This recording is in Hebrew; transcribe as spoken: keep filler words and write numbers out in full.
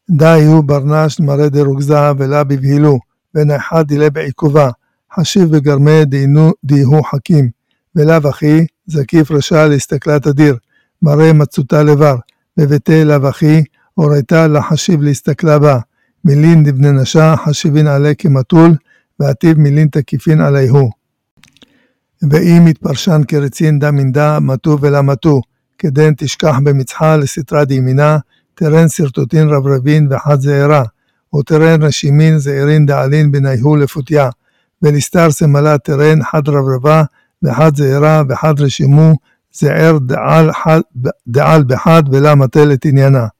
די הוא ברנש מראה דרוגזה ולה בבהילו, ונחד דילה בעיכובה, חשיב בגרמי דהיהו חכים, ולאו אחי, זקיף רשע להסתכלת אדיר, מראה מצותה לבר, בביתי לאו אחי, הוריתה לחשיב להסתכלה בה, מילין דבני נשה, חשיבין עלי כמטול, ועתיב מילין תקיפין עליהו. ואם התפרשן כרצין דה מן דה, מתו ולה מתו, כדן תשכח במצחה לסתרה דימינה, תרן סרטוטין רברבין וחד זעירה, ותרן רשימין זעירין דעלין בנייהו לפותיה, ולסתר סמלה תרן חד רברבה, וחד זעירה וחד רשימו, זעיר דעל, דעל בחד ולה מטלת עניינה.